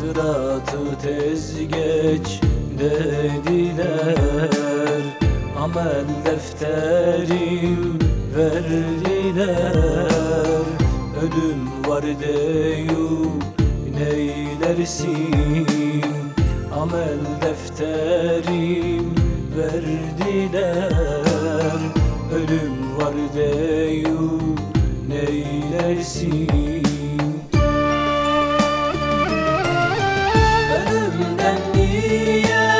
Sıratı tez geç dediler, amel defterim verdiler. Ölüm var deyip neylersin, amel defterim verdiler. Ölüm var deyip neylersin. Ölümden niye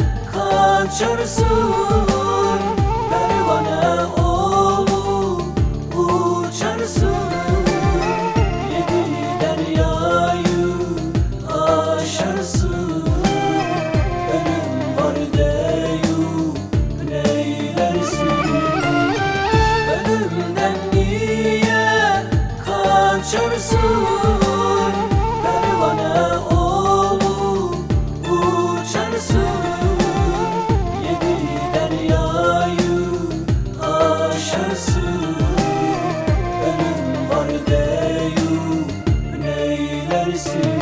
kaçarsın, pervane olup uçarsın. Yedi deryayı aşarsın. Ölüm var deyip neylersin. Ölümden niye kaçarsın, pervane olup uçarsın. Yedi deryayı aşarsın. Ölüm var deyip neylersin.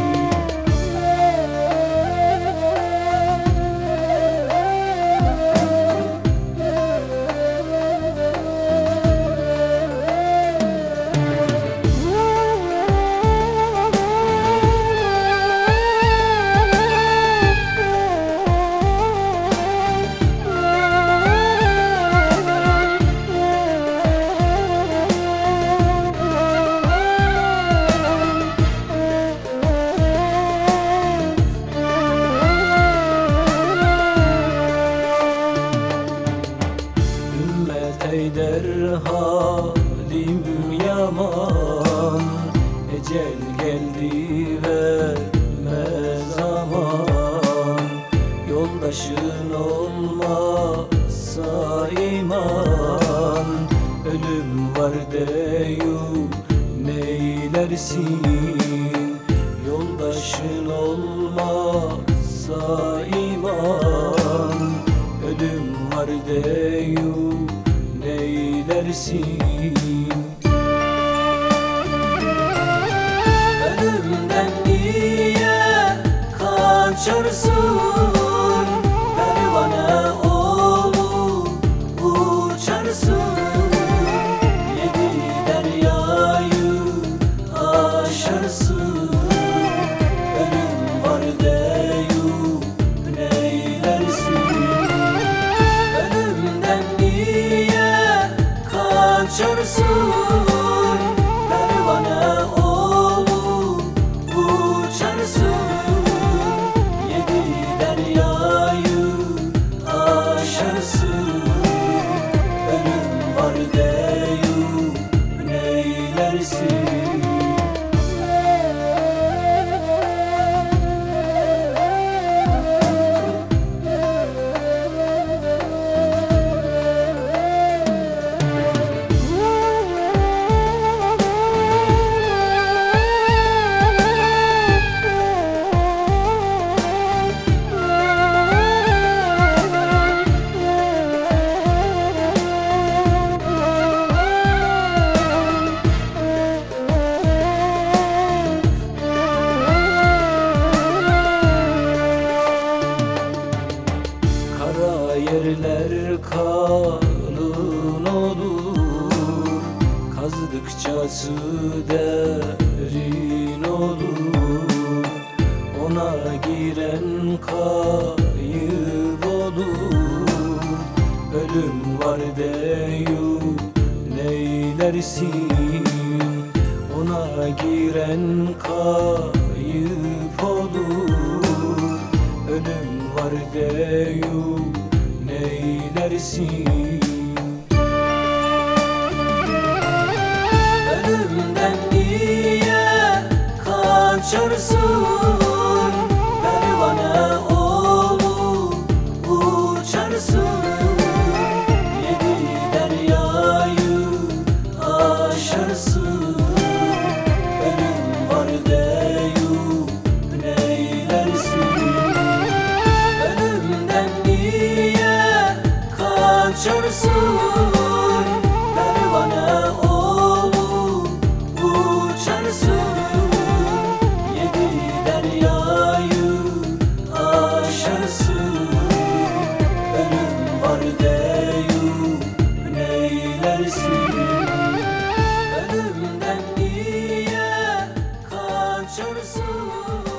Eder halim yaman, ecel geldi vermez zaman. Yoldaşın olmazsa iman, ölüm var deyip neylersin. Yoldaşın olmazsa iman, ölüm var deyip neylersin. Ölümden niye kaçarsın, pervane olup uçarsın. Yedi deryayı aşarsın. Ölüm var deyip neylersin. Ölümden niye kaçarsın, pervane olup uçarsın. Yedi deryayı aşarsın. Ölüm var deyip neylersin. Yerler kalın olur, kazdıkça su derin olur. Ona giren kayıp olur. Ölüm var deyip neylersin. Ona giren kayıp olur. Ölüm var deyip neylersin. Ölümden niye kaçarsın, pervane olup uçarsın. Yedi deryayı aşarsın. Ölüm var deyip neylersin. Ölümden niye kaçarsın, pervane olup uçarsın. Yedi deryayı olur